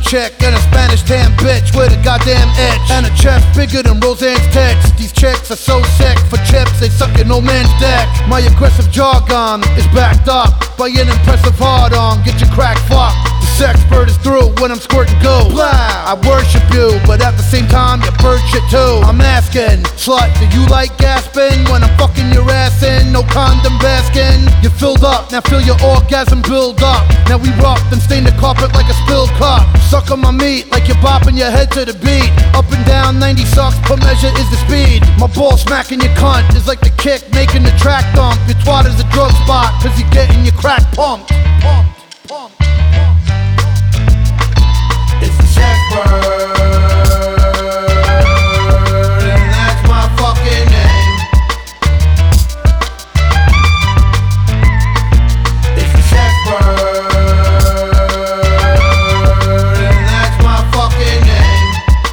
chick and a Spanish tan bitch with a goddamn itch and a chest bigger than Roseanne's tits. These chicks are so sick, for chips they suck in no man's dick. My aggressive jargon is backed up by an impressive hard-on. Get your crack fucked. The sex bird is through when I'm squirting goo. Blah, I worship you, but at the same time you bird shit too. I'm asking, slut, do you like gasping when I'm fucking your ass in? No condom basking. You filled up, now feel your orgasm build up. Now we rock, then stain the carpet like a spilled cup. Suck on my meat like you're bopping your head to the beat. Up and down 90 sucks per measure is the speed. My ball smacking your cunt is like the kick making the track dump. Your twat is a drug spot cause you're getting your crack pumped. It's the sex bird, and that's my fucking name. It's the sex bird, and that's my fucking name.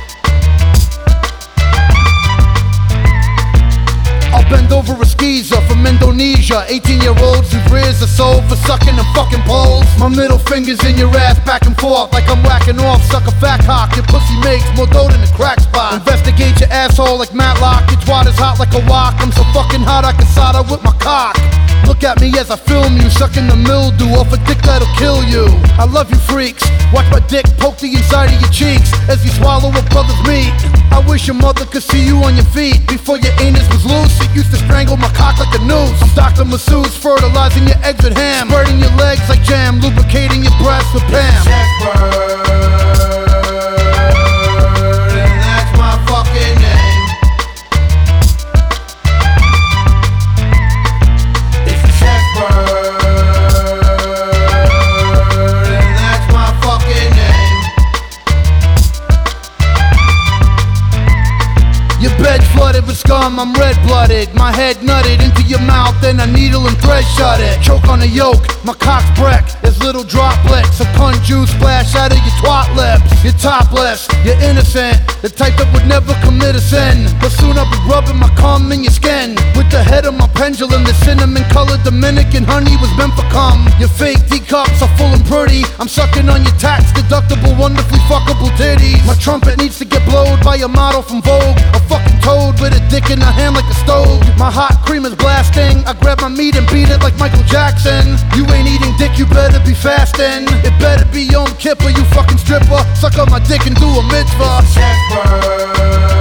I'll bend over a skeezer from Indonesia. 18-year-olds whose rears are sold for sucking and fucking poles. My middle finger's in your ass back and forth like I'm whacking off. Suck a fat cock, your pussy makes more dough than a crack spot. Investigate your asshole like Matlock. Your twat is hot like a wok. I'm so fucking hot I can solder with my cock. Look at me as I film you, sucking the mildew off a dick that'll kill you. I love you freaks, watch my dick poke the inside of your cheeks as you swallow a brother's meat. I wish your mother could see you on your feet. Before your anus was loose, it used to strangle my cock like a noose. I'm Dr. Masseuse, fertilizing your eggs with ham, spreading your legs like jam, lubricating your breasts with Pam. Sex bird, and that's my fucking name. It's the sex bird, and that's my fucking name. Your bed's flooded with scum, I'm red-blooded. My head nutted into your mouth, then I needle and thread shut it. Choke on the yolk, my cock's breck. There's little droplets of cunt juice splash out of your twat lips. You're topless, you're innocent, the type that would never commit a sin. But soon I'll be rubbing my cum in your skin. With the head of my pendulum, the cinnamon-colored Dominican honey was meant for cum. Your fake D-cups are full and pretty. I'm sucking on your tax-deductible, wonderfully fuckable titties. My trumpet needs to get blowed by a model from Vogue. A fucking toad with a dick in her hand like a stove. My hot cream is blasting. I grab my meat and beat it like Michael Jackson. You ain't eating dick, you better be fasting. It better be Yom Kippur, you fucking stripper. Suck on my dick and do a mitzvah. Sex bird,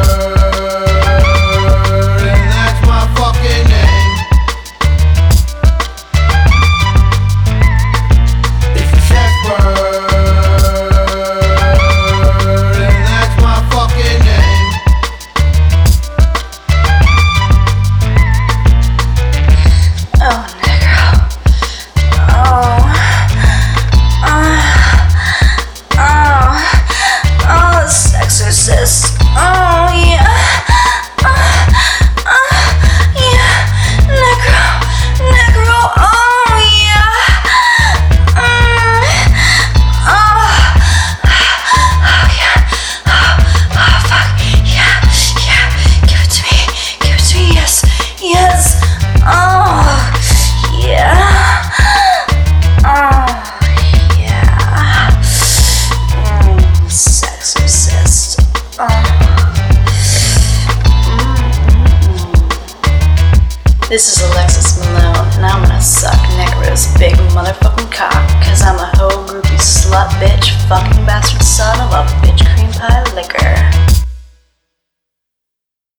and that's my fucking name. It's the sex bird, and that's my fucking name. Oh, nigga. Oh, Sexorcist. Oh, yeah. Yeah. Negro. Oh, yeah. Oh, yeah. Oh, fuck. Yeah. Give it to me. Yes. Oh, yeah. Sexorcist. This is Alexis Malone, and I'm gonna suck Necro's big motherfucking cock, cause I'm a hoe groupie slut bitch fucking bastard son of a bitch cream pie liquor.